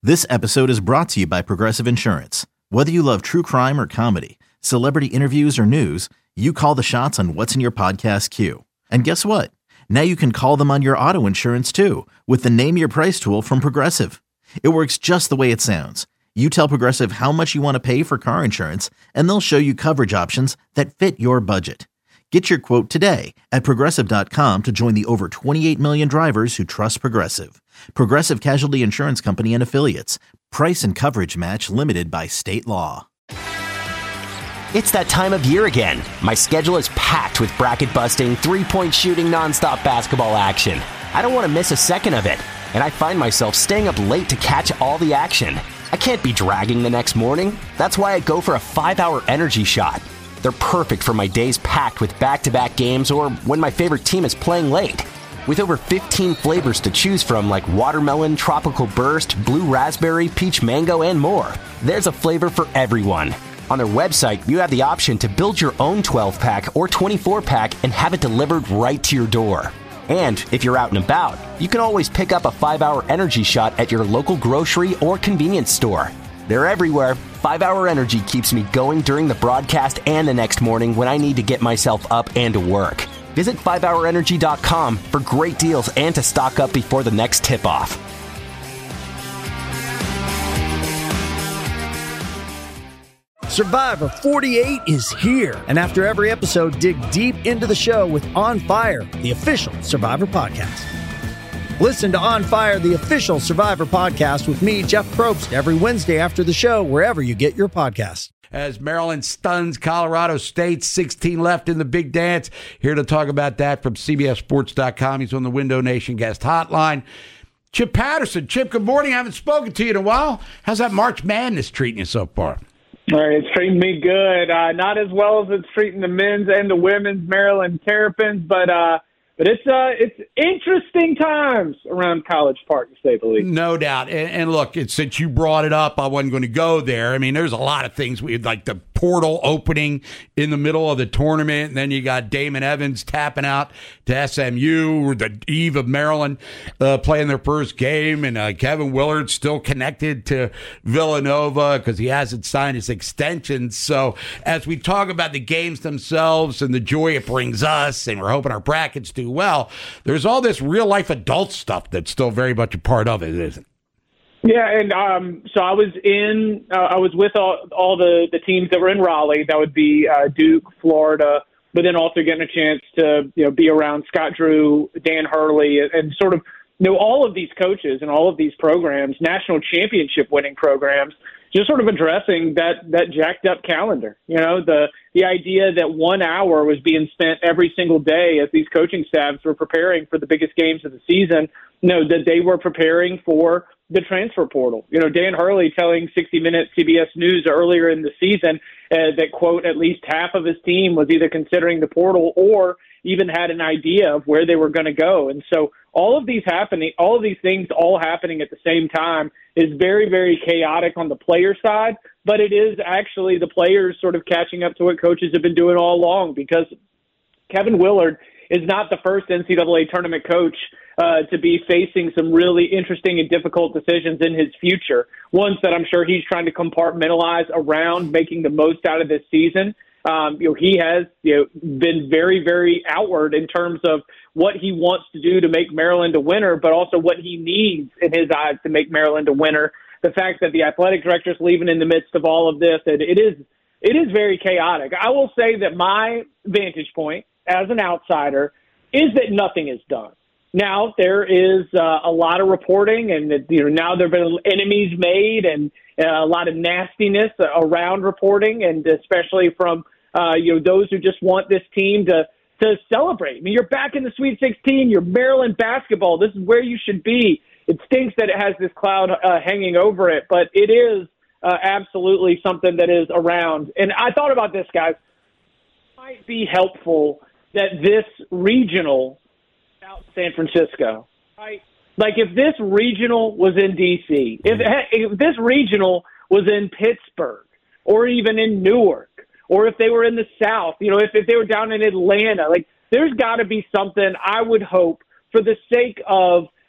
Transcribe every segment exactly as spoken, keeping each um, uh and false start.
This episode is brought to you by Progressive Insurance. Whether you love true crime or comedy, celebrity interviews or news, you call the shots on what's in your podcast queue. And guess what? Now you can call them on your auto insurance too with the Name Your Price tool from Progressive. It works just the way it sounds. You tell Progressive how much you want to pay for car insurance, and they'll show you coverage options that fit your budget. Get your quote today at Progressive dot com to join the over twenty-eight million drivers who trust Progressive. Progressive Casualty Insurance Company and Affiliates. Price and coverage match limited by state law. It's that time of year again. My schedule is packed with bracket-busting, three-point shooting, nonstop basketball action. I don't want to miss a second of it, and I find myself staying up late to catch all the action. I can't be dragging the next morning. That's why I go for a five-hour energy shot. They're perfect for my days packed with back-to-back games or when my favorite team is playing late. With over fifteen flavors to choose from like watermelon, tropical burst, blue raspberry, peach mango, and more, there's a flavor for everyone. On their website, you have the option to build your own twelve-pack or twenty-four-pack and have it delivered right to your door. And if you're out and about, you can always pick up a five-hour energy shot at your local grocery or convenience store. They're everywhere. five-hour Energy keeps me going during the broadcast and the next morning when I need to get myself up and to work. Visit five hour energy dot com for great deals and to stock up before the next tip-off. Survivor forty-eight is here, and after every episode, dig deep into the show with On Fire, the official Survivor podcast. Listen to On Fire, the official Survivor podcast with me, Jeff Probst, every Wednesday after the show, wherever you get your podcasts. As Maryland stuns Colorado State, sixteen left in the big dance. Here to talk about that from C B S Sports dot com. He's on the Window Nation guest hotline. Chip Patterson. Chip, good morning. I haven't spoken to you in a while. How's that March Madness treating you so far? All right, it's treating me good. Uh, not as well as it's treating the men's and the women's Maryland Terrapins, but uh, but it's uh, it's interesting times around College Park, to say the least. No doubt. And, and look, it's, since you brought it up, I wasn't going to go there. I mean, there's a lot of things. We like the portal opening in the middle of the tournament, and then you got Damon Evans tapping out to S M U, or the eve of Maryland uh, playing their first game, and uh, Kevin Willard still connected to Villanova because he hasn't signed his extension. So as we talk about the games themselves and the joy it brings us, and we're hoping our brackets do well, there's all this real life adult stuff that's still very much a part of it, isn't it? Yeah, and um, so I was in, uh, I was with all, all the, the teams that were in Raleigh. That would be uh, Duke, Florida, but then also getting a chance to, you know, be around Scott Drew, Dan Hurley, and, and sort of, you know, all of these coaches and all of these programs, national championship winning programs, just sort of addressing that, that jacked up calendar. You know, the, the idea that one hour was being spent every single day as these coaching staffs were preparing for the biggest games of the season, you know, that they were preparing for the transfer portal. You know, Dan Hurley telling sixty minutes C B S News earlier in the season uh, that, quote, at least half of his team was either considering the portal or even had an idea of where they were going to go. And so all of these happening, all of these things all happening at the same time is very, very chaotic on the player side, but it is actually the players sort of catching up to what coaches have been doing all along, because Kevin Willard is not the first N C double A tournament coach uh, to be facing some really interesting and difficult decisions in his future, ones that I'm sure he's trying to compartmentalize around making the most out of this season. Um, you know, he has you know, been very, very outward in terms of what he wants to do to make Maryland a winner, but also what he needs in his eyes to make Maryland a winner. The fact that the athletic director is leaving in the midst of all of this, it, it is it is very chaotic. I will say that my vantage point as an outsider is that nothing is done. Now, there is uh, a lot of reporting, and you know now there have been enemies made and uh, a lot of nastiness around reporting, and especially from uh, you know those who just want this team to to celebrate. I mean, you're back in the Sweet sixteen. You're Maryland basketball. This is where you should be. It stinks that it has this cloud uh, hanging over it, but it is uh, absolutely something that is around. And I thought about this, guys. It might be helpful that this regional out San Francisco, right? Like if this regional was in D C, if, if this regional was in Pittsburgh or even in Newark, or if they were in the South, you know, if, if they were down in Atlanta, like there's got to be something, I would hope, for the sake of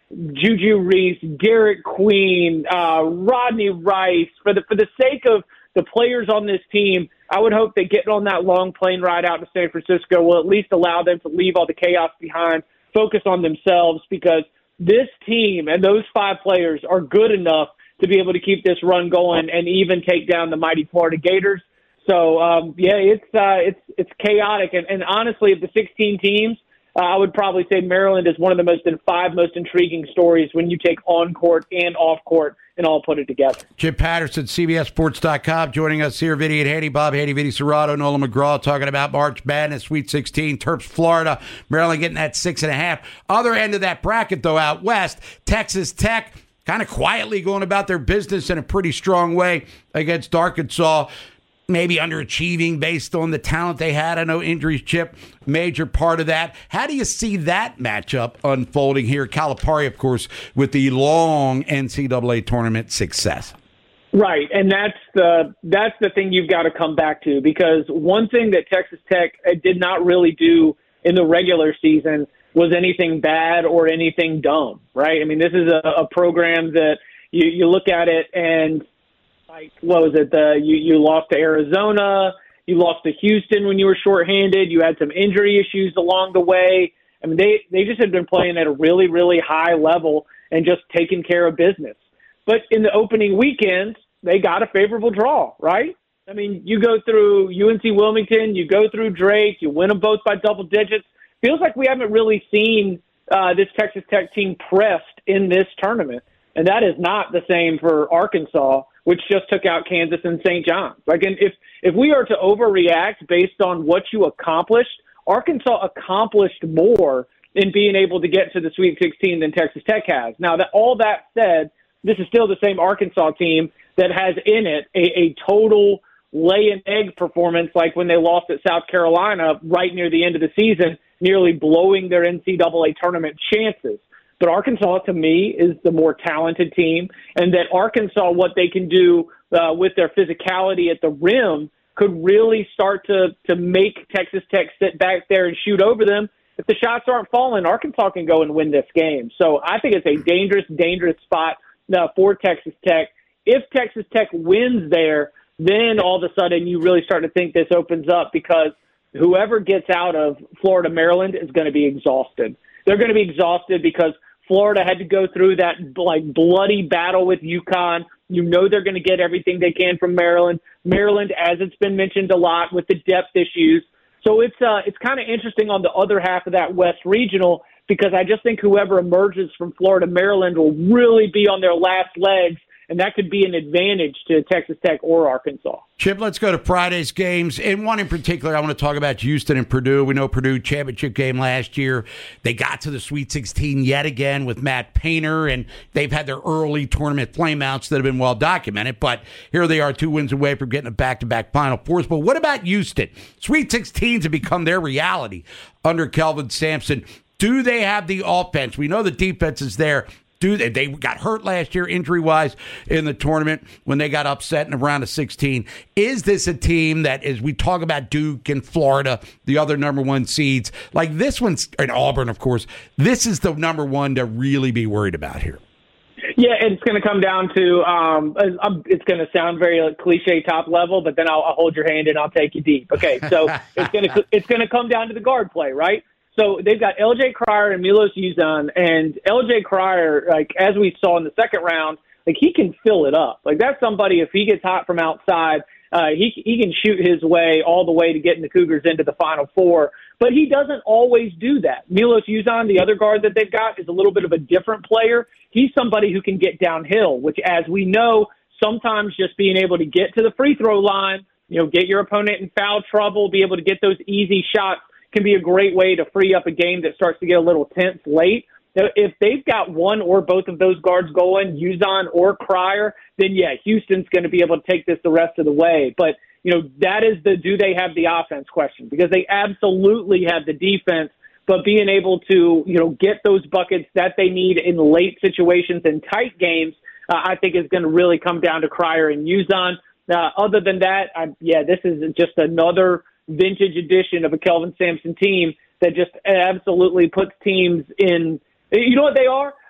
Juju Reese, Derek Queen, uh, Rodney Rice. For the for the sake of the players on this team, I would hope that getting on that long plane ride out to San Francisco will at least allow them to leave all the chaos behind, focus on themselves, because this team and those five players are good enough to be able to keep this run going and even take down the mighty Florida Gators. So, um, yeah, it's uh, it's it's chaotic. And, and honestly, of the sixteen teams, uh, I would probably say Maryland is one of the most five most intriguing stories when you take on court and off court and all put it together. Chip Patterson, C B S Sports dot com, joining us here. Vinny and Haney, Bob Haney, Vinny Serrato, Nolan McGraw, talking about March Madness, Sweet sixteen, Terps, Florida, Maryland getting that six and a half. Other end of that bracket, though, out west, Texas Tech kind of quietly going about their business in a pretty strong way against Arkansas. Maybe underachieving based on the talent they had. I know injuries, Chip, major part of that. How do you see that matchup unfolding here? Calipari, of course, with the long N C double A tournament success. Right, and that's the that's the thing you've got to come back to, because one thing that Texas Tech did not really do in the regular season was anything bad or anything dumb, right? I mean, this is a, a program that you, you look at it and – like, what was it? The, you, you lost to Arizona. You lost to Houston when you were shorthanded. You had some injury issues along the way. I mean, they, they just had been playing at a really, really high level and just taking care of business. But in the opening weekend, they got a favorable draw, right? I mean, you go through U N C Wilmington, you go through Drake, you win them both by double digits. Feels like we haven't really seen uh, this Texas Tech team pressed in this tournament. And that is not the same for Arkansas, which just took out Kansas and Saint John's. Like, and if if we are to overreact based on what you accomplished, Arkansas accomplished more in being able to get to the Sweet sixteen than Texas Tech has. Now, that all that said, this is still the same Arkansas team that has in it a, a total lay an egg performance, like when they lost at South Carolina right near the end of the season, nearly blowing their N C double A tournament chances. But Arkansas, to me, is the more talented team, and that Arkansas, what they can do uh, with their physicality at the rim, could really start to to make Texas Tech sit back there and shoot over them. If the shots aren't falling, Arkansas can go and win this game. So I think it's a dangerous, dangerous spot uh, for Texas Tech. If Texas Tech wins there, then all of a sudden you really start to think this opens up, because whoever gets out of Florida, Maryland is going to be exhausted. They're going to be exhausted because Florida had to go through that like bloody battle with UConn. You know they're going to get everything they can from Maryland. Maryland, as it's been mentioned a lot, with the depth issues. So it's uh, it's kind of interesting on the other half of that West Regional, because I just think whoever emerges from Florida, Maryland will really be on their last legs, and that could be an advantage to Texas Tech or Arkansas. Chip, let's go to Friday's games. And one in particular, I want to talk about Houston and Purdue. We know Purdue championship game last year. They got to the Sweet sixteen yet again with Matt Painter, and they've had their early tournament flameouts that have been well documented. But here they are, two wins away from getting a back-to-back Final Fours. But what about Houston? Sweet sixteens have become their reality under Kelvin Sampson. Do they have the offense? We know the defense is there. Do they, they got hurt last year injury-wise in the tournament when they got upset in a round of sixteen. Is this a team that, as we talk about Duke and Florida, the other number one seeds, like this one's, and Auburn, of course, this is the number one to really be worried about here? Yeah, it's going to come down to, um, it's going to sound very like, cliche top level, but then I'll, I'll hold your hand and I'll take you deep. Okay, so it's going to it's going to come down to the guard play, right? So they've got L J Cryer and Milos Uzan, and L J Cryer, like as we saw in the second round, like he can fill it up. Like that's somebody, if he gets hot from outside, uh, he he can shoot his way all the way to getting the Cougars into the Final Four. But he doesn't always do that. Milos Uzan, the other guard that they've got, is a little bit of a different player. He's somebody who can get downhill, which, as we know, sometimes just being able to get to the free throw line, you know, get your opponent in foul trouble, be able to get those easy shots, can be a great way to free up a game that starts to get a little tense late. If they've got one or both of those guards going, Uzan or Cryer, then yeah, Houston's going to be able to take this the rest of the way. But, you know, that is the do they have the offense question, because they absolutely have the defense, but being able to, you know, get those buckets that they need in late situations and tight games, uh, I think is going to really come down to Cryer and Uzan. Uh, other than that, I, yeah, this is just another vintage edition of a Kelvin Sampson team that just absolutely puts teams in, you know what they are?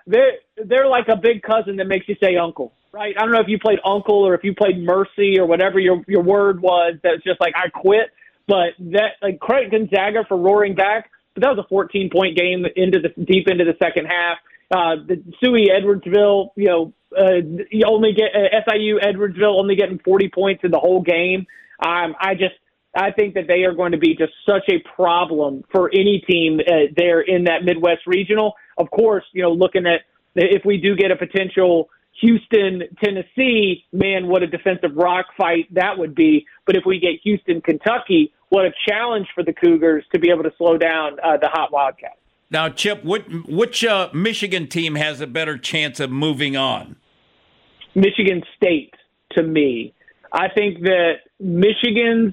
they're, they're like a big cousin that makes you say uncle, right? I don't know if you played uncle or if you played mercy or whatever your, your word was that's just like, I quit. But that, like, credit Gonzaga for roaring back, but that was a fourteen-point game into the deep into the second half. Uh, the Suey Edwardsville, you know, uh, you only get uh, S I U Edwardsville only getting forty points in the whole game. Um, I just, I think that they are going to be just such a problem for any team uh, there in that Midwest Regional. Of course, you know, looking at if we do get a potential Houston, Tennessee, man, what a defensive rock fight that would be. But if we get Houston, Kentucky, what a challenge for the Cougars to be able to slow down uh, the hot Wildcats. Now, Chip, what, which uh, Michigan team has a better chance of moving on? Michigan State, to me. I think that Michigan's,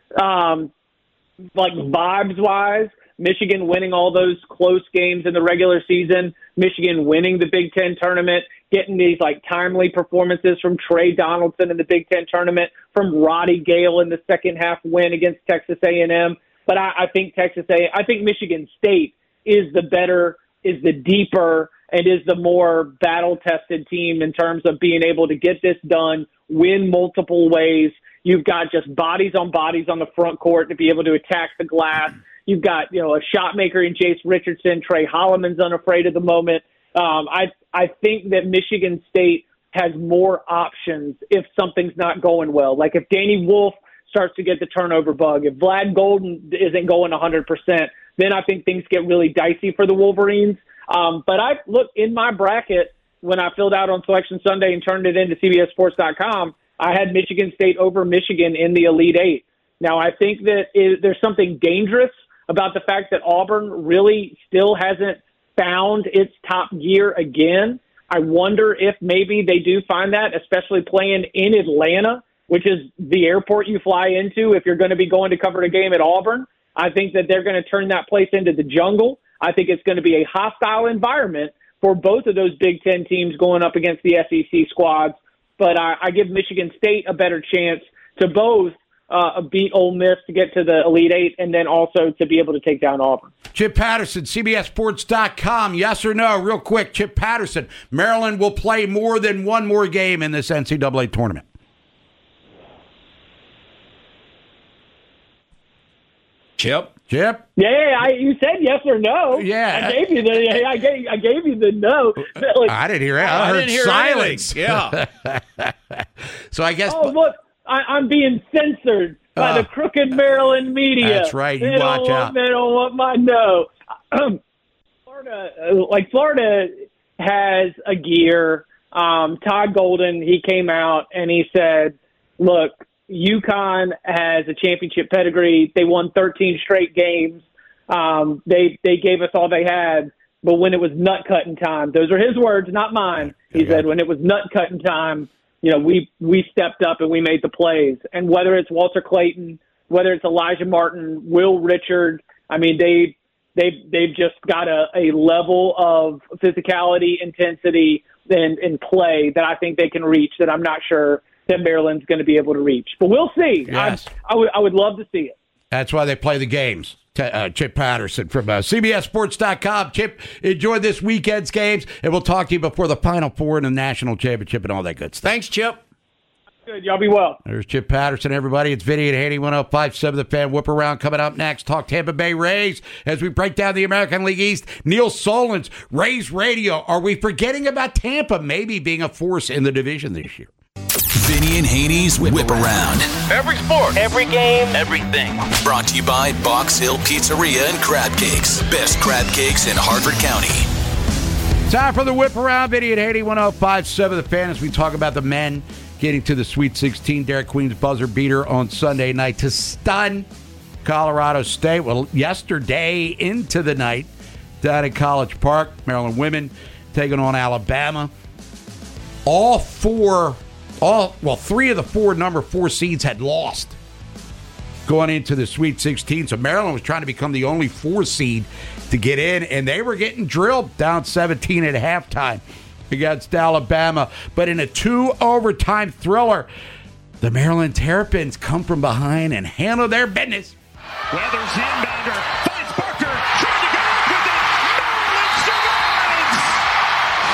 um, like, vibes-wise, Michigan winning all those close games in the regular season, Michigan winning the Big Ten tournament, getting these, like, timely performances from Trey Donaldson in the Big Ten tournament, from Roddy Gale in the second-half win against Texas A and M. But I, I think Texas A, I think Michigan State is the better, is the deeper, and is the more battle-tested team in terms of being able to get this done, win multiple ways. You've got just bodies on bodies on the front court to be able to attack the glass. You've got, you know, a shot maker in Jace Richardson. Trey Holloman's unafraid of the moment. Um, I I think that Michigan State has more options if something's not going well. Like if Danny Wolf starts to get the turnover bug, if Vlad Golden isn't going one hundred percent, then I think things get really dicey for the Wolverines. Um, but I look in my bracket when I filled out on Selection Sunday and turned it into C B S Sports dot com, I had Michigan State over Michigan in the Elite Eight. Now, I think that it, there's something dangerous about the fact that Auburn really still hasn't found its top gear again. I wonder if maybe they do find that, especially playing in Atlanta, which is the airport you fly into if you're going to be going to cover a game at Auburn. I think that they're going to turn that place into the jungle. I think it's going to be a hostile environment for both of those Big Ten teams going up against the S E C squads. But I, I give Michigan State a better chance to both uh, beat Ole Miss to get to the Elite Eight and then also to be able to take down Auburn. Chip Patterson, C B S Sports dot com. Yes or no? Real quick, Chip Patterson. Maryland will play more than one more game in this N C double A tournament. Chip? Chip? Yeah, I, you said yes or no. Yeah. I gave you the I gave I gave you the no. Like, I didn't hear it. I, I heard didn't hear silence. anything. Yeah. So I guess. Oh, look, I, I'm being censored by Uh, the crooked Maryland media. That's right. You they watch don't want, out. They don't want my no. Florida, like Florida, has a gear. Um, Todd Golden, he came out and he said, "Look, UConn has a championship pedigree. They won thirteen straight games. Um, they they gave us all they had, but when it was nut cutting time, those are his words, not mine. He Okay. said, when it was nut cutting time, you know, we we stepped up and we made the plays. And whether it's Walter Clayton, whether it's Elijah Martin, Will Richard, I mean, they they they've just got a, a level of physicality, intensity, and, and play that I think they can reach that I'm not sure that Maryland's going to be able to reach. But we'll see. Yes. I, I would I would love to see it. That's why they play the games. T- uh, Chip Patterson from uh, C B S Sports dot com. Chip, enjoy this weekend's games, and we'll talk to you before the Final Four and the National Championship and all that good stuff. Thanks, Chip. Good. Y'all be well. There's Chip Patterson, everybody. It's Vinny and Haney, one oh five point seven The Fan. Whip around coming up next. Talk Tampa Bay Rays as we break down the American League East. Neil Solondz, Rays Radio. Are we forgetting about Tampa maybe being a force in the division this year? Vinny and Haney's Whip, Whip Around. Every sport. Every game. Everything. Brought to you by Box Hill Pizzeria and Crab Cakes. Best crab cakes in Harford County. Time for the Whip Around. Vinny and Haney, one oh five point seven The Fan, as we talk about the men getting to the Sweet sixteen. Derek Queen's buzzer beater on Sunday night to stun Colorado State. Well, yesterday into the night down at College Park, Maryland women taking on Alabama. All four, all well, three of the four number four seeds had lost going into the Sweet sixteen. So Maryland was trying to become the only four seed to get in, and they were getting drilled down seventeen at halftime against Alabama. But in a two overtime thriller, the Maryland Terrapins come from behind and handle their business. Weathers inbounder, finds Parker, trying to go with it. Maryland survives!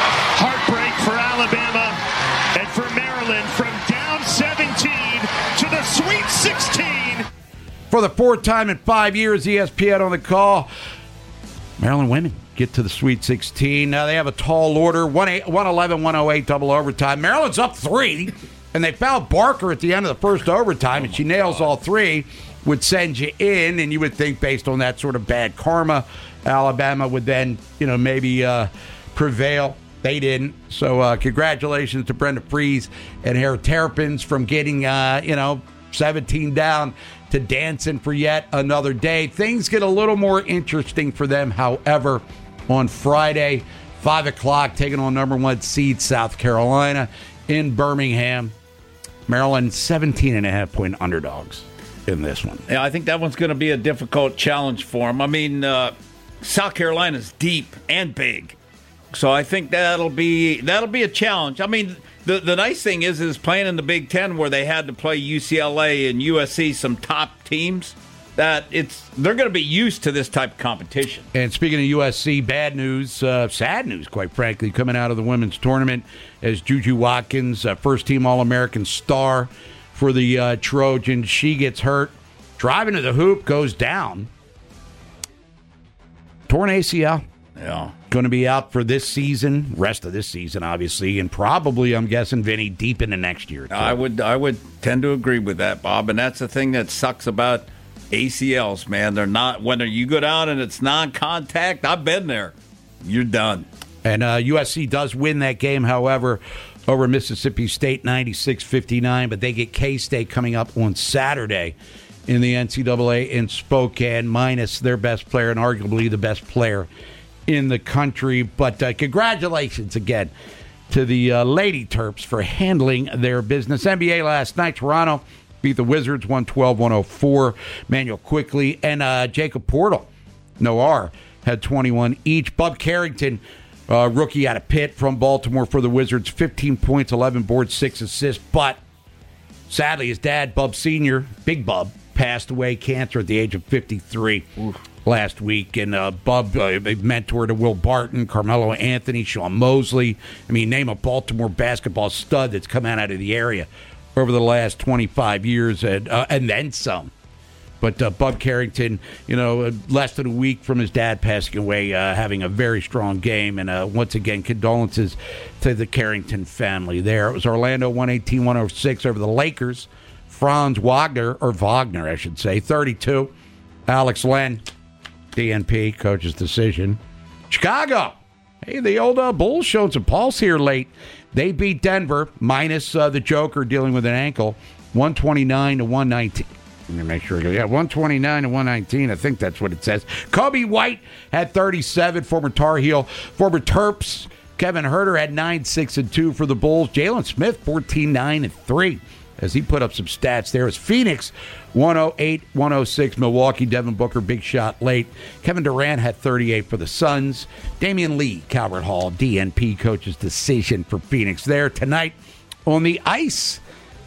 Maryland from down seventeen to the Sweet sixteen. For the fourth time in five years, E S P N on the call. Maryland women get to the Sweet sixteen. Now they have a tall order, one eleven one oh eight double overtime. Maryland's up three, and they fouled Barker at the end of the first overtime, and she nails all three, would send you in, and you would think based on that sort of bad karma, Alabama would then, you know, maybe uh, prevail. They didn't. So uh, congratulations to Brenda Fries and her Terrapins from getting, uh, you know, seventeen down to dancing for yet another day. Things get a little more interesting for them, however, on Friday, five o'clock, taking on number one seed South Carolina in Birmingham. Maryland, seventeen and a half point underdogs in this one. Yeah, I think that one's going to be a difficult challenge for them. I mean, uh, South Carolina's deep and big. So I think that'll be that'll be a challenge. I mean, the the nice thing is is playing in the Big Ten where they had to play U C L A and U S C, some top teams, that it's they're going to be used to this type of competition. And speaking of U S C, bad news, uh, sad news, quite frankly, coming out of the women's tournament as Juju Watkins, uh, first-team All-American star for the uh, Trojans, she gets hurt, driving to the hoop, goes down, torn A C L. Yeah. Going to be out for this season, rest of this season, obviously, and probably, I'm guessing, Vinny, deep into next year, too. I would I would tend to agree with that, Bob, and that's the thing that sucks about A C Ls, man. They're not, when you go down and it's non-contact, I've been there. You're done. And uh, U S C does win that game, however, over Mississippi State, ninety-six fifty-nine, but they get K-State coming up on Saturday in the N C double A in Spokane, minus their best player and arguably the best player in the country. But uh, congratulations again to the uh, Lady Terps for handling their business. N B A last night, Toronto beat the Wizards one twelve one oh four. Manuel Quickley and uh, Jacob Portal, Noir, had twenty-one each. Bub Carrington, uh, rookie out of Pitt from Baltimore for the Wizards, fifteen points, eleven boards, six assists. But sadly, his dad, Bub Senior, Big Bub, passed away, cancer at the age of fifty-three. Oof. Last week, and uh, Bub, uh, a mentor to Will Barton, Carmelo Anthony, Sean Mosley. I mean, name a Baltimore basketball stud that's come out of the area over the last twenty-five years, and, uh, and then some. But uh, Bub Carrington, you know, less than a week from his dad passing away, uh, having a very strong game. And uh, once again, condolences to the Carrington family there. It was Orlando one eighteen one oh six over the Lakers. Franz Wagner, or Wagner, I should say, thirty-two. Alex Len, D N P, coach's decision. Chicago. Hey, the old uh, Bulls showed some pulse here late. They beat Denver, minus uh, the Joker dealing with an ankle, one twenty-nine to one nineteen. Let me make sure. Yeah, one twenty-nine to one nineteen. I think that's what it says. Kobe White had thirty-seven, former Tar Heel. Former Terps, Kevin Huerter had nine, six, and two for the Bulls. Jalen Smith, fourteen, nine, and three. As he put up some stats there. As Phoenix, one oh eight one oh six. Milwaukee, Devin Booker, big shot late. Kevin Durant had thirty-eight for the Suns. Damian Lee, Calvert Hall, D N P coach's decision for Phoenix there. Tonight on the ice,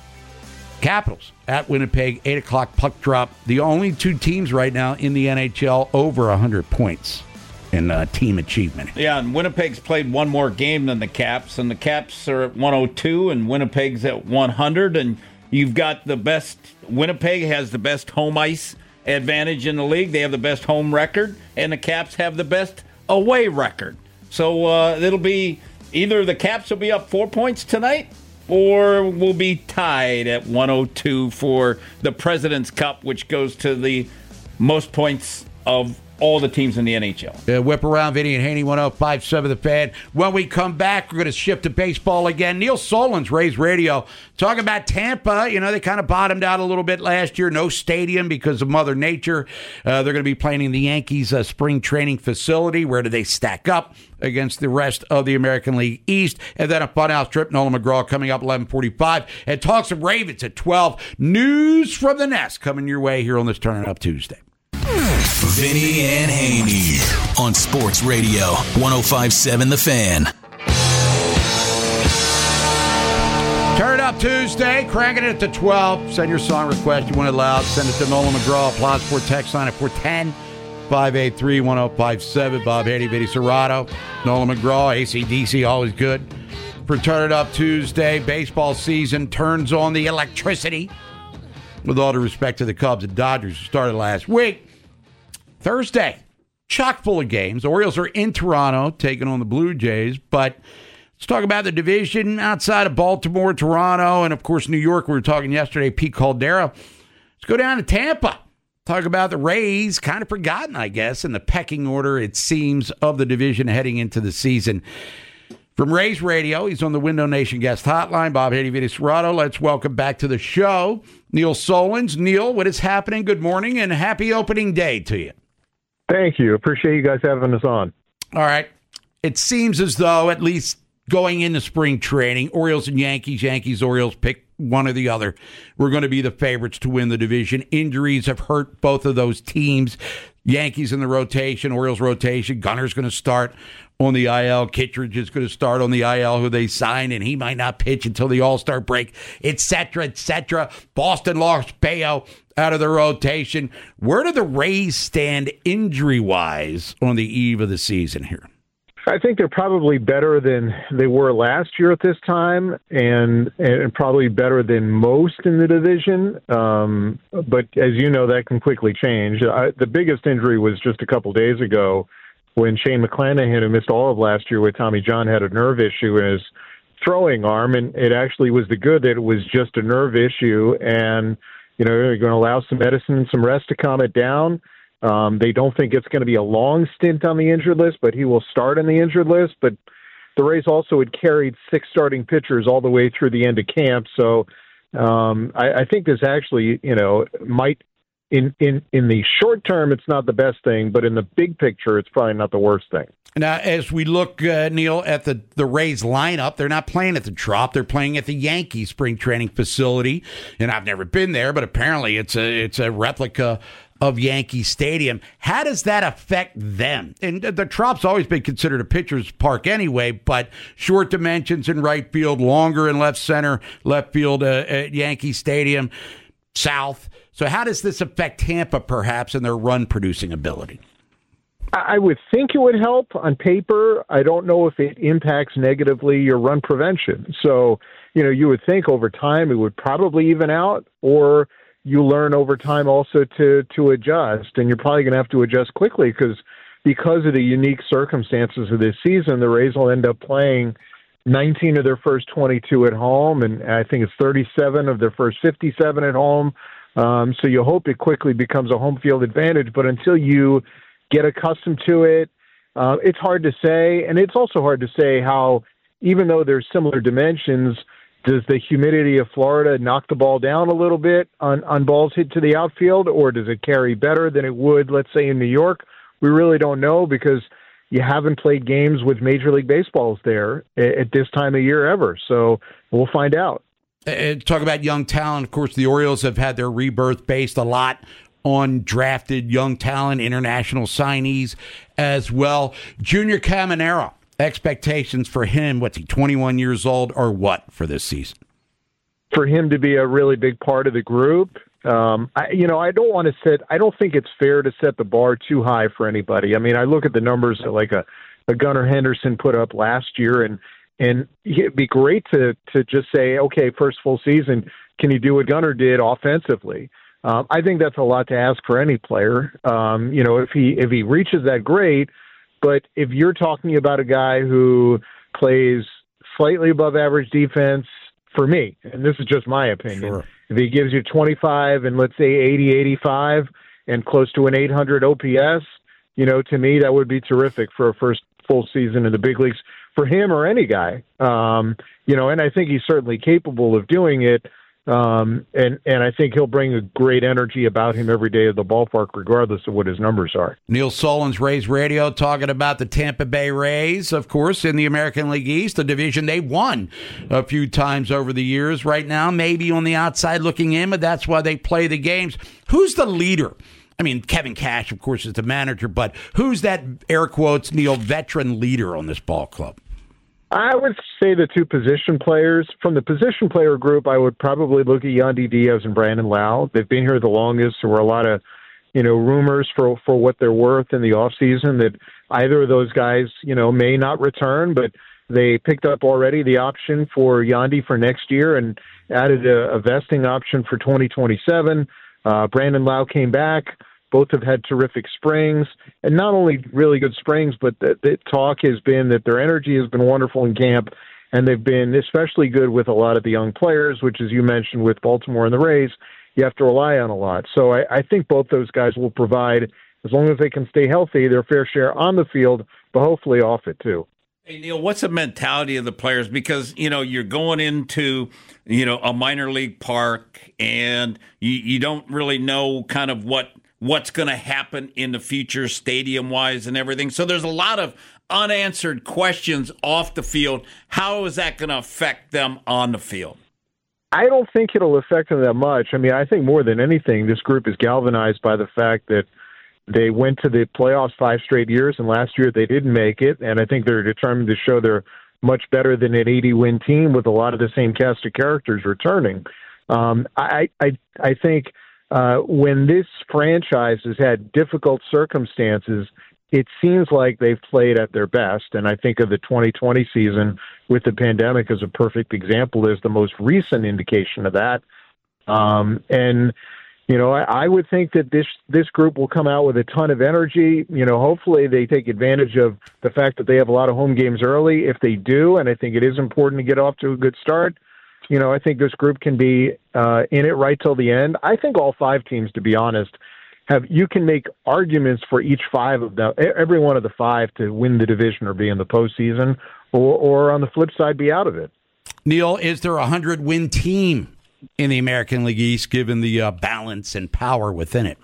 Capitals at Winnipeg, eight o'clock puck drop. The only two teams right now in the N H L over one hundred points in uh, team achievement. Yeah, and Winnipeg's played one more game than the Caps, and the Caps are at one oh two, and Winnipeg's at one hundred, and you've got the best. Winnipeg has the best home ice advantage in the league. They have the best home record, and the Caps have the best away record. So uh, it'll be either the Caps will be up four points tonight, or we'll be tied at one oh two for the President's Cup, which goes to the most points of all the teams in the N H L. Uh, whip around, Vinny and Haney, one oh five point seven The Fan. When we come back, we're going to shift to baseball again. Neil Solondz, Rays Radio, talking about Tampa. You know, they kind of bottomed out a little bit last year. No stadium because of Mother Nature. Uh, they're going to be playing in the Yankees' uh, spring training facility. Where do they stack up against the rest of the American League East? And then a funhouse trip, Nolan McGraw coming up eleven forty-five. And talk some Ravens at twelve. News from the Nest coming your way here on this Turn It Up Tuesday. Vinny and Haney on Sports Radio one oh five point seven The Fan. Turn It Up Tuesday, cranking it to twelve. Send your song request. You want it loud, send it to Nolan McGraw. Applause for text line at four one zero, five eight three, one oh five seven. Bob Haney, Vinny Serrato, Nolan McGraw, A C D C, always good. for Turn It Up Tuesday. Baseball season turns on the electricity. With all due respect to the Cubs and Dodgers who started last week. Thursday, chock full of games. The Orioles are in Toronto taking on the Blue Jays. But let's talk about the division outside of Baltimore, Toronto, and, of course, New York. We were talking yesterday, Pete Caldera. Let's go down to Tampa. Talk about the Rays, kind of forgotten, I guess, in the pecking order, it seems, of the division heading into the season. From Rays Radio, he's on the Window Nation guest hotline. Bob Haney-Vitis-Serrato. Let's welcome back to the show Neil Solondz. Neil, what is happening? Good morning and happy opening day to you. Thank you. Appreciate you guys having us on. All right. It seems as though, at least going into spring training, Orioles and Yankees, Yankees, Orioles, pick one or the other. We're going to be the favorites to win the division. Injuries have hurt both of those teams. Yankees in the rotation, Orioles rotation. Gunner's going to start on the I L. Kittredge is going to start on the I L, who they signed, and he might not pitch until the All-Star break, et cetera, et cetera. Boston lost Bayo out of the rotation. Where do the Rays stand injury-wise on the eve of the season here? I think they're probably better than they were last year at this time, and and probably better than most in the division. Um, but as you know, that can quickly change. I, the biggest injury was just a couple days ago when Shane McClanahan, who missed all of last year with Tommy John, had a nerve issue in his throwing arm, and it actually was the good that it was just a nerve issue, and you know they're going to allow some medicine and some rest to calm it down. Um, they don't think it's going to be a long stint on the injured list, but he will start on the injured list. But the Rays also had carried six starting pitchers all the way through the end of camp. So um, I, I think this actually, you know, might in, in, in the short term, it's not the best thing, but in the big picture, it's probably not the worst thing. Now, as we look, uh, Neil, at the, the Rays lineup, they're not playing at the Trop. They're playing at the Yankees spring training facility. And I've never been there, but apparently it's a it's a replica of Yankee Stadium. How does that affect them? And the Trop's always been considered a pitcher's park anyway, but short dimensions in right field, longer in left center, left field uh, at Yankee Stadium, south. So how does this affect Tampa, perhaps, in their run-producing ability? I would think it would help on paper. I don't know if it impacts negatively your run prevention. So, you know, you would think over time it would probably even out, or you learn over time also to to adjust, and you're probably going to have to adjust quickly because because of the unique circumstances of this season, the Rays will end up playing nineteen of their first twenty-two at home, and I think it's thirty-seven of their first fifty-seven at home. Um, so you hope it quickly becomes a home field advantage, but until you get accustomed to it, uh, it's hard to say, and it's also hard to say how, even though there's similar dimensions, does the humidity of Florida knock the ball down a little bit on, on balls hit to the outfield, or does it carry better than it would, let's say, in New York? We really don't know because you haven't played games with Major League Baseballs there at this time of year ever. So we'll find out. Uh, talk about young talent. Of course, the Orioles have had their rebirth based a lot on drafted young talent, international signees as well. Junior Caminero. Expectations for him, what's he, twenty-one years old, or what for this season? For him to be a really big part of the group, um, I, you know, I don't want to set, I don't think it's fair to set the bar too high for anybody. I mean, I look at the numbers that like a, a Gunnar Henderson put up last year, and and it'd be great to to just say, okay, first full season, can you do what Gunnar did offensively? Um, I think that's a lot to ask for any player. Um, you know, if he if he reaches that, great. But if you're talking about a guy who plays slightly above average defense, for me, and this is just my opinion, sure. If he gives you twenty-five and let's say eighty, eighty-five and close to an eight hundred O P S, you know, to me, that would be terrific for a first full season in the big leagues for him or any guy. Um, you know, and I think he's certainly capable of doing it. Um, and, and I think he'll bring a great energy about him every day at the ballpark, regardless of what his numbers are. Neil Solondz, Rays Radio, talking about the Tampa Bay Rays, of course, in the American League East, a division they won a few times over the years. Right now, maybe on the outside looking in, but that's why they play the games. Who's the leader? I mean, Kevin Cash, of course, is the manager, but who's that, air quotes, Neil, veteran leader on this ball club? I would say the two position players. From the position player group, I would probably look at Yandy Diaz and Brandon Lau. They've been here the longest. There were a lot of, you know, rumors for, for what they're worth in the offseason that either of those guys, you know, may not return. But They picked up already the option for Yandy for next year and added a, a vesting option for twenty twenty-seven. Uh, Brandon Lau came back. Both have had terrific springs, and not only really good springs, but the, the talk has been that their energy has been wonderful in camp, and they've been especially good with a lot of the young players, which, as you mentioned, with Baltimore and the Rays, you have to rely on a lot. So I, I think both those guys will provide, as long as they can stay healthy, their fair share on the field, but hopefully off it too. Hey, Neil, what's the mentality of the players? Because, you know, you're going into, you know, a minor league park, and you, you don't really know kind of what what's going to happen in the future stadium-wise and everything. So there's a lot of unanswered questions off the field. How is that going to affect them on the field? I don't think it'll affect them that much. I mean, I think more than anything, this group is galvanized by the fact that they went to the playoffs five straight years, and last year they didn't make it. And I think they're determined to show they're much better than an eighty-win team with a lot of the same cast of characters returning. Um, I, I, I think uh, when this franchise has had difficult circumstances, it seems like they've played at their best. And I think of the twenty twenty season with the pandemic as a perfect example. There's the most recent indication of that. Um, and, you know, I, I would think that this, this group will come out with a ton of energy. You know, hopefully they take advantage of the fact that they have a lot of home games early. If they do, and I think it is important to get off to a good start, you know, I think this group can be uh, in it right till the end. I think all five teams, to be honest, have you can make arguments for each five of them, every one of the five, to win the division or be in the postseason, or, or on the flip side, be out of it. Neil, is there a hundred-win team in the American League East, given the uh, balance and power within it?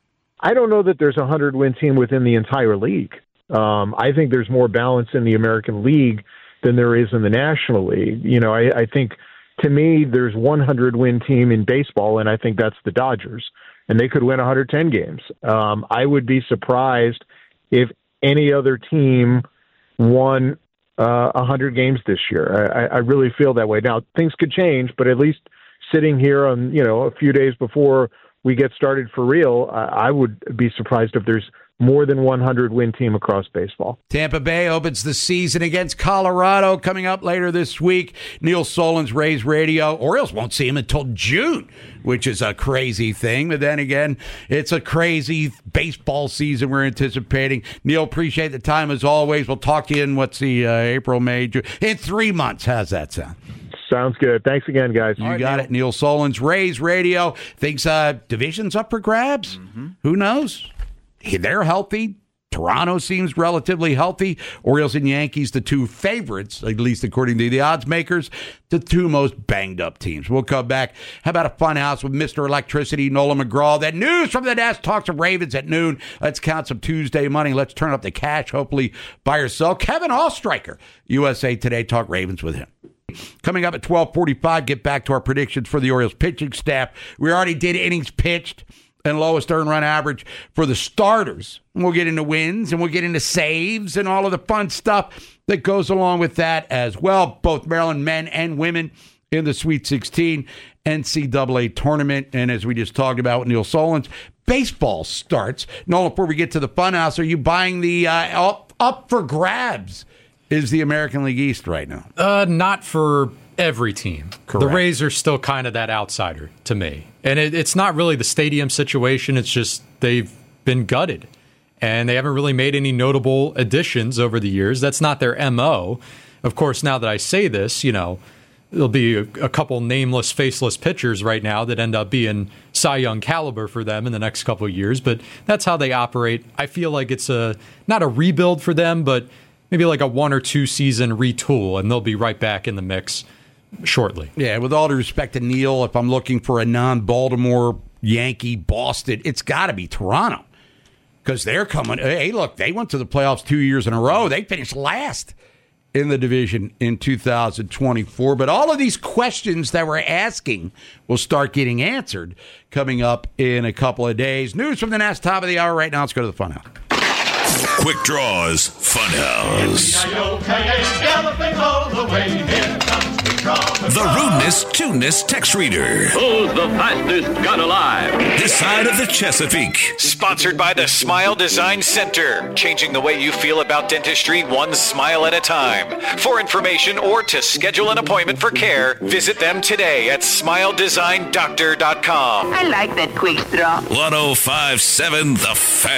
I don't know that there's a hundred-win team within the entire league. Um, I think there's more balance in the American League than there is in the National League. You know, I, I think, to me, there's one hundred-win team in baseball, and I think that's the Dodgers. And they could win one hundred ten games. Um, I would be surprised if any other team won uh, one hundred games this year. I, I really feel that way. Now, things could change, but at least sitting here on, you know, a few days before we get started for real, I, I would be surprised if there's more than one hundred-win team across baseball. Tampa Bay opens the season against Colorado coming up later this week. Neil Solondz, Rays Radio. Orioles won't see him until June, which is a crazy thing. But then again, it's a crazy baseball season we're anticipating. Neil, appreciate the time as always. We'll talk to you in, what's the uh, April, May, June. In three months. How's that sound? Sounds good. Thanks again, guys. You right, got Neil. it. Neil Solondz, Rays Radio. Thinks uh, division's up for grabs. Mm-hmm. Who knows? They're healthy. Toronto seems relatively healthy. Orioles and Yankees, the two favorites, at least according to the odds makers, the two most banged up teams. We'll come back. How about a fun house with Mister Electricity, Nolan McGraw? That news from the desk, talks of Ravens at noon. Let's count some Tuesday money. Let's turn up the cash, hopefully buy or sell. Kevin Oestreicher, U S A Today, talk Ravens with him. Coming up at twelve forty-five, get back to our predictions for the Orioles pitching staff. We already did innings pitched and lowest earned run average for the starters. And we'll get into wins, and we'll get into saves and all of the fun stuff that goes along with that as well. Both Maryland men and women in the Sweet sixteen N C double A tournament. And as we just talked about with Neil Solondz, baseball starts. Nolan, before we get to the funhouse, are you buying the uh, up, up for grabs is the American League East right now? Uh, not for every team. Correct. The Rays are still kind of that outsider to me. And it, it's not really the stadium situation. It's just they've been gutted. And they haven't really made any notable additions over the years. That's not their M O. Of course, now that I say this, you know, there'll be a, a couple nameless, faceless pitchers right now that end up being Cy Young caliber for them in the next couple of years. But that's how they operate. I feel like it's a not a rebuild for them, but maybe like a one or two season retool, and they'll be right back in the mix shortly. Yeah, with all due respect to Neil, if I'm looking for a non-Baltimore Yankee Boston, it's got to be Toronto, because they're coming. Hey, look, they went to the playoffs two years in a row. They finished last in the division in two thousand twenty-four. But all of these questions that we're asking will start getting answered coming up in a couple of days. News from the Nest, top of the hour right now. Let's go to the Funhouse. Quick Draws Funhouse. The rudeness, tuneness text reader. Who's the fastest gun alive? This side of the Chesapeake. Sponsored by the Smile Design Center. Changing the way you feel about dentistry one smile at a time. For information or to schedule an appointment for care, visit them today at smile design doctor dot com. I like that quick straw. one oh five point seven The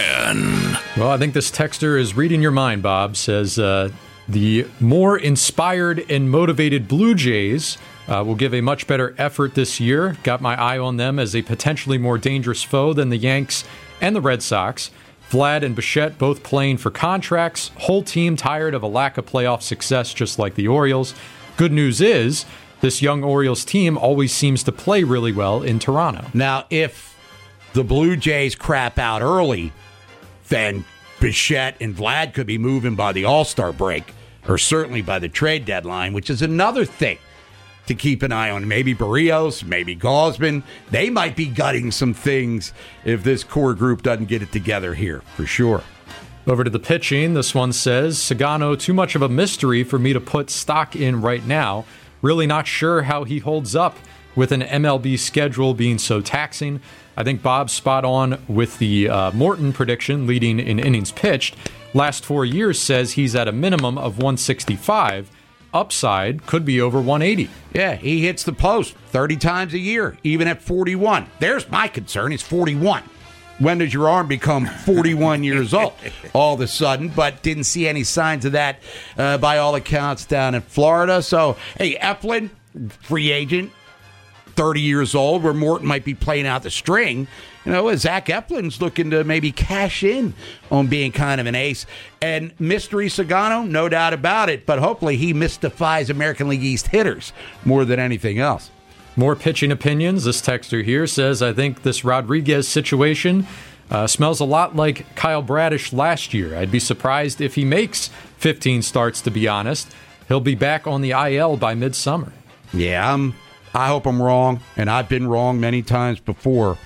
Fan. Well, I think this texter is reading your mind, Bob. Says uh, the more inspired and motivated Blue Jays uh, will give a much better effort this year. Got my eye on them as a potentially more dangerous foe than the Yanks and the Red Sox. Vlad and Bichette both playing for contracts. Whole team tired of a lack of playoff success, just like the Orioles. Good news is, this young Orioles team always seems to play really well in Toronto. Now, if the Blue Jays crap out early, then Bichette and Vlad could be moving by the All-Star break, or certainly by the trade deadline, which is another thing to keep an eye on. Maybe Barrios, maybe Gausman. They might be gutting some things if this core group doesn't get it together here, for sure. Over to the pitching. This one says, Sagano, too much of a mystery for me to put stock in right now. Really not sure how he holds up with an M L B schedule being so taxing. I think Bob's spot on with the uh, Morton prediction leading in innings pitched. Last four years says he's at a minimum of one sixty-five. Upside could be over one eighty. Yeah, he hits the post thirty times a year, even at forty-one. There's my concern. He's forty-one. When does your arm become forty-one years old all of a sudden? But didn't see any signs of that uh, by all accounts down in Florida. So, hey, Eflin, free agent, thirty years old, where Morton might be playing out the string. You know, Zach Eflin's looking to maybe cash in on being kind of an ace. And Mystery Sagano, no doubt about it, but hopefully he mystifies American League East hitters more than anything else. More pitching opinions. This texter here says, I think this Rodriguez situation uh, smells a lot like Kyle Bradish last year. I'd be surprised if he makes fifteen starts, to be honest. He'll be back on the I L by midsummer. Yeah, I'm, I hope I'm wrong, and I've been wrong many times before.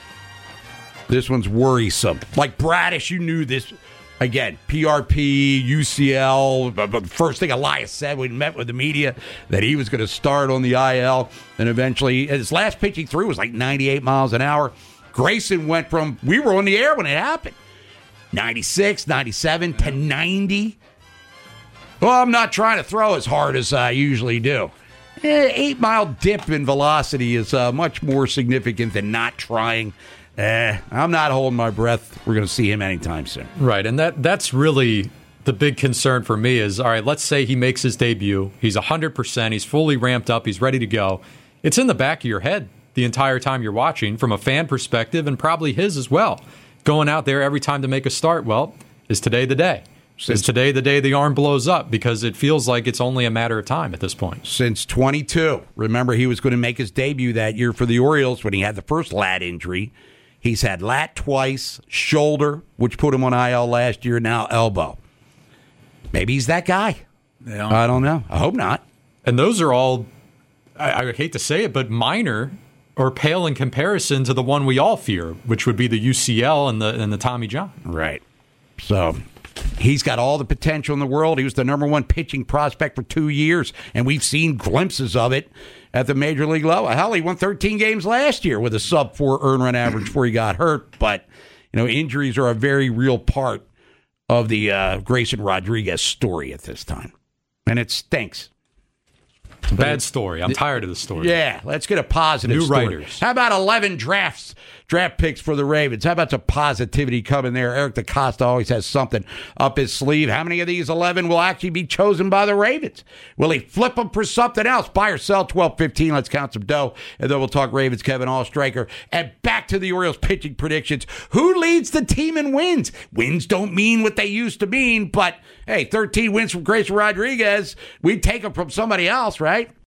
This one's worrisome. Like Bradish, you knew this. Again, P R P, U C L, but the first thing Elias said when he met with the media, that he was going to start on the I L, and eventually, his last pitch he threw was like ninety-eight miles an hour. Grayson went from, we were on the air when it happened, ninety-six, ninety-seven to ninety. Well, I'm not trying to throw as hard as I usually do. Eh, eight-mile dip in velocity is uh, much more significant than not trying. Eh, I'm not holding my breath. We're going to see him anytime soon. Right, and that that's really the big concern for me is, all right, let's say he makes his debut. He's one hundred percent. He's fully ramped up. He's ready to go. It's in the back of your head the entire time you're watching from a fan perspective, and probably his as well. Going out there every time to make a start, well, is today the day? Since, is today the day the arm blows up? Because it feels like it's only a matter of time at this point. Since twenty-two. Remember, he was going to make his debut that year for the Orioles when he had the first lat injury. He's had lat twice, shoulder, which put him on I L last year, now elbow. Maybe he's that guy. Yeah. I don't know. I hope not. And those are all, I, I hate to say it, but minor or pale in comparison to the one we all fear, which would be the U C L and the and the Tommy John. Right. So he's got all the potential in the world. He was the number one pitching prospect for two years, and we've seen glimpses of it at the major league level. Hell, he won thirteen games last year with a sub four earn run average before he got hurt. But, you know, injuries are a very real part of the uh, Grayson Rodriguez story at this time. And it stinks. It's a bad story. I'm tired of the story. Yeah, let's get a positive New story. writers. How about eleven drafts, draft picks for the Ravens? How about some positivity coming there? Eric DeCosta always has something up his sleeve. How many of these eleven will actually be chosen by the Ravens? Will he flip them for something else? Buy or sell, twelve fifteen. Let's count some dough, and then we'll talk Ravens, Kevin Allstraker. And back to the Orioles pitching predictions. Who leads the team in wins? Wins don't mean what they used to mean, but hey, thirteen wins from Grayson Rodriguez. We'd take them from somebody else, right?